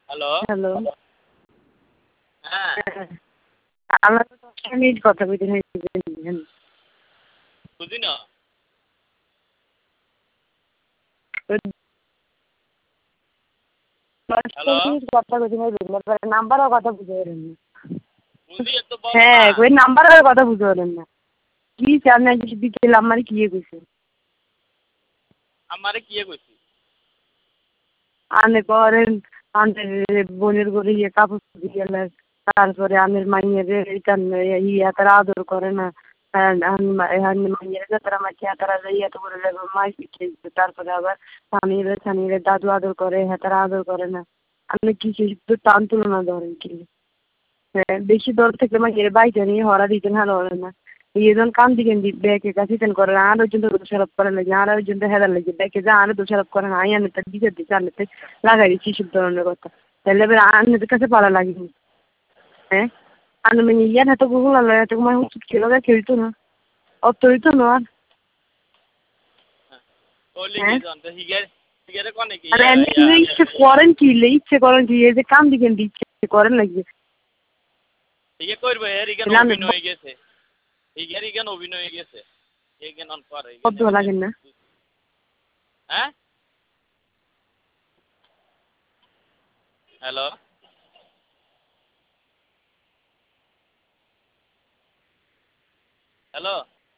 Hello hello. হ্যাঁ আমরা তো ১০ মিনিট কথা কইতে বুঝেন। বুঝি না হ্যালো মিনিট কথা কইতে নাম্বারও কথা বুঝতে পারেন না। বুঝি তো বলো না হ্যাঁ, কই নাম্বারের কথা বুঝতে পারেন না। কি চান না কিছু বিকেল আমার কি কইছে? আমারে কি কইছি আনে করেন আনের বোনের ঘরে ইয়ে কাপড় দিয়ে গেলে তারপরে আনের মাইয়ের ইয়া তারা আদর করে না। মাইয়ের যাতারা মাইয়া তারা ইয়ে তো করে যাবে মাই পিঠে তারপরে আবার স্বামীর দাদু আদর করে হ্যাঁ তারা আদর করে না। আপনি কি একটু টান তুলনা ধরেন কি? হ্যাঁ, বেশি দর থেকে মাইয়ের বাইরে নিয়ে হরা দিতেন হারা হরে না। ইয়েজন কান দিকেন দি ব্যাকে কাছিতেন করেন আর ওই জন্য দোষারোপ করেন লাগে আর ওই জন্য হেদার লাগে ব্যাকে যা আর দোষারোপ করেন আই আনে তার দিকে দিচ্ছে আনতে লাগাই দিচ্ছি সব ধরনের কথা তাহলে এবার আনদের কাছে পালা লাগেনি হ্যাঁ আনু মানে ইয়ার হাতে গুগল আলো এত মানে উচিত খেলো খেলতো না অত হইতো না আর ওলি কি হ্যাঁ জানতে হিগারে কোনে কি আর এমনি ইচ্ছে করেন কি ইচ্ছে করেন কি এই যে কান দিকেন ইচ্ছে করেন লাগবে হিগে করবে এর ইগান না অভিনয় হয়ে গেছে হিগার ইগান অভিনয় হয়ে গেছে ইগান অন করে কত লাগেন না হ্যাঁ হ্যালো হ্যালো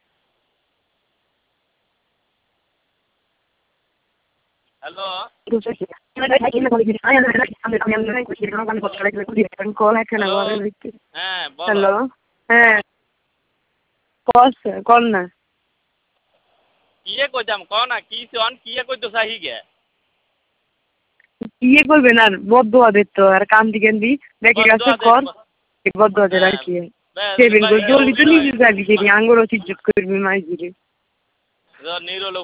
হ্যালো হ্যালো হ্যাঁ বলো হ্যালো হ্যাঁ কল না কিয়ে কইতাম ক না কি সন কিয়ে কইতো চাহি গে ইয়ে করবেন আর বদ্ধ আদের তো আর কান দিকেন দি দেখে গেছে কর বদ্ধ আদের আর হ্যাঁ কি ব্যাস সেবেন এবার করে হিগে জলদি তো অভিনয় নিজে যাবি যে আঙ্গুর অতি জুত করবি মাই দিলে নিরল